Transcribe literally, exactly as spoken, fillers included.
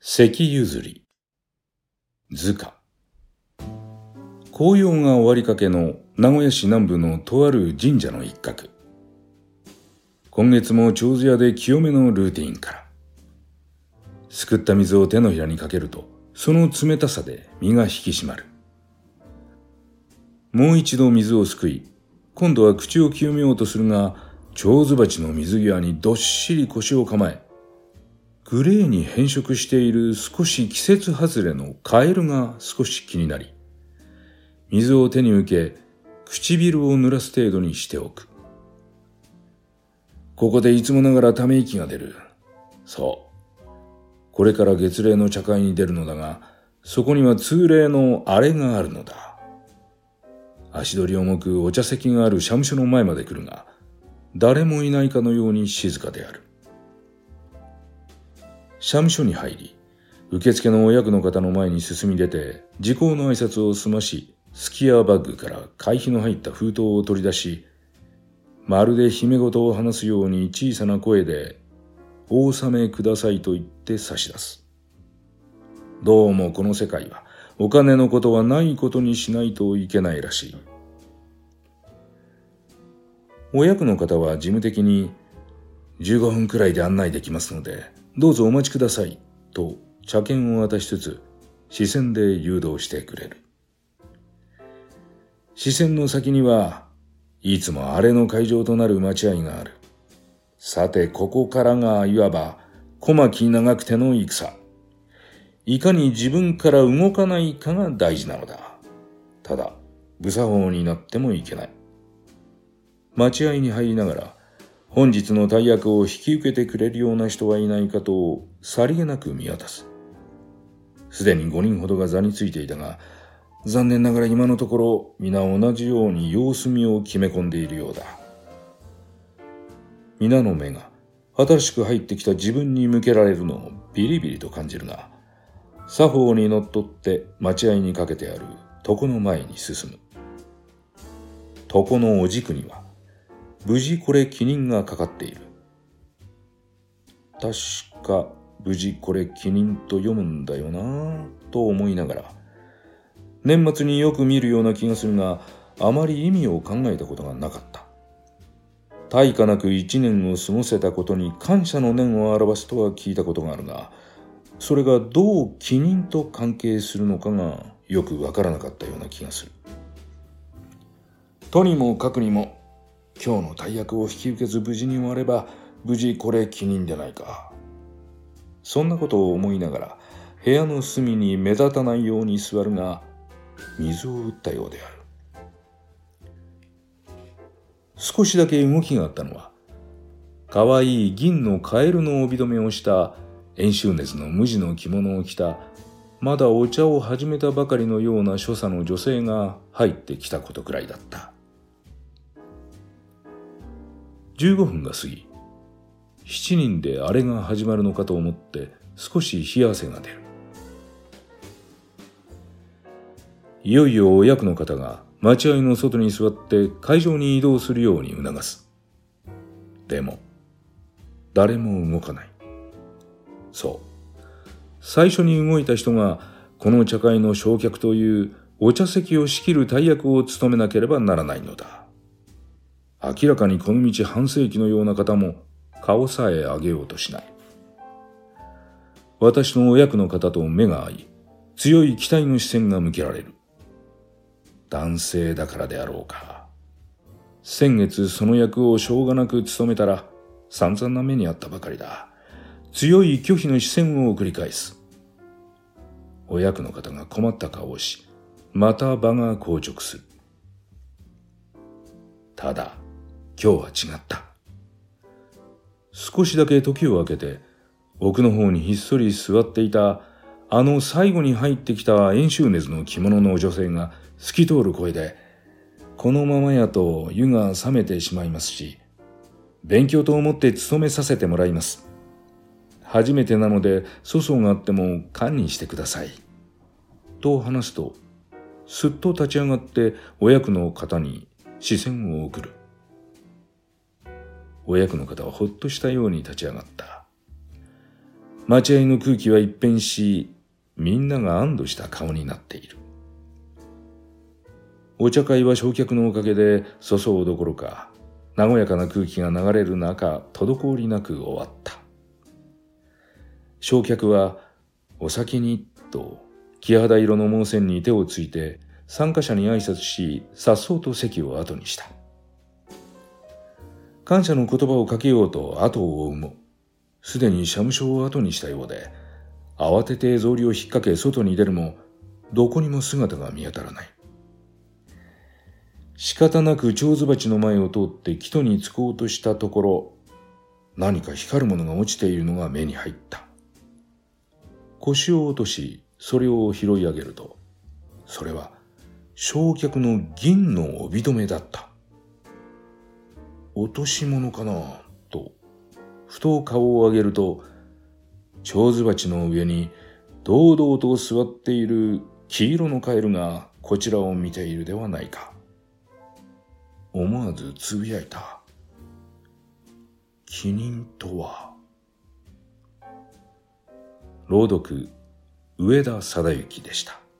関譲り図鑑。紅葉が終わりかけの名古屋市南部のとある神社の一角。今月も手水屋で清めのルーティンから。すくった水を手のひらにかけると、その冷たさで身が引き締まる。もう一度水をすくい、今度は口を清めようとするが、蝶子鉢の水際にどっしり腰を構え、グレーに変色している少し季節外れのカエルが少し気になり、水を手に受け、唇を濡らす程度にしておく。ここでいつもながらため息が出る。そう。これから月齢の茶会に出るのだが、そこには通例のあれがあるのだ。足取り重くお茶席がある社務所の前まで来るが、誰もいないかのように静かである。社務所に入り、受付のお役の方の前に進み出て、時効の挨拶を済まし、スキヤバッグから会費の入った封筒を取り出し、まるで姫事を話すように小さな声で、お納めくださいと言って差し出す。どうもこの世界は、お金のことはないことにしないといけないらしい。お役の方は事務的に、じゅうごふんくらいで案内できますので、どうぞお待ちください、と茶券を渡しつつ、視線で誘導してくれる。視線の先には、いつもあれの会場となる待合がある。さて、ここからがいわば、小牧長久手の戦。いかに自分から動かないかが大事なのだ。ただ、無作法になってもいけない。待合に入りながら、本日の大役を引き受けてくれるような人はいないかと、さりげなく見渡す。すでにごにんほどが座についていたが、残念ながら今のところ、皆同じように様子見を決め込んでいるようだ。皆の目が、新しく入ってきた自分に向けられるのをビリビリと感じるが、作法にのっとって待合にかけてある床の前に進む。床のお軸には、無事これ記人がかかっている。確か無事これ記人と読むんだよなぁと思いながら、年末によく見るような気がするが、あまり意味を考えたことがなかった。大化なく一年を過ごせたことに感謝の念を表すとは聞いたことがあるが、それがどう記人と関係するのかがよくわからなかったような気がする。とにもかくにも、今日の大役を引き受けず無事に終われば、無事これ記人でないか。そんなことを思いながら、部屋の隅に目立たないように座るが、水を打ったようである。少しだけ動きがあったのは、かわいい銀のカエルの帯留めをした遠州熱の無地の着物を着た、まだお茶を始めたばかりのような所作の女性が入ってきたことくらいだった。じゅうごふんが過ぎ、七人であれが始まるのかと思って少し冷や汗が出る。いよいよお役の方が待合の外に座って会場に移動するように促す。でも、誰も動かない。そう。最初に動いた人がこの茶会の正客というお茶席を仕切る大役を務めなければならないのだ。明らかにこの道半世紀のような方も顔さえ上げようとしない。私のお役の方と目が合い、強い期待の視線が向けられる。男性だからであろうか。先月その役をしょうがなく務めたら散々な目にあったばかりだ。強い拒否の視線を送り返す。お役の方が困った顔をし、また場が硬直する。ただ、今日は違った。少しだけ時を空けて、奥の方にひっそり座っていた、あの最後に入ってきた遠州熱の着物の女性が透き通る声で、このままやと湯が冷めてしまいますし、勉強と思って勤めさせてもらいます。初めてなので粗相があっても堪忍してください。と話すと、すっと立ち上がってお役の方に視線を送る。お役の方はほっとしたように立ち上がった。 待合の空気は一変し、みんなが安堵した顔になっている。お茶会は焼却のおかげで粗相どころか、和やかな空気が流れる中、滞りなく終わった。焼却は、お先に、と、木肌色の毛線に手をついて、参加者に挨拶し、颯爽と席を後にした。感謝の言葉をかけようと後を追うも、すでに社務所を後にしたようで、慌てて草履を引っ掛け外に出るも、どこにも姿が見当たらない。仕方なく蝶子鉢の前を通って木戸に着こうとしたところ、何か光るものが落ちているのが目に入った。腰を落とし、それを拾い上げると、それは焼却の銀の帯留めだった。落とし物かなと、ふと顔を上げると、蝶子鉢の上に堂々と座っている黄色のカエルがこちらを見ているではないか。思わずつぶやいた。帰任とは。朗読、上田貞之でした。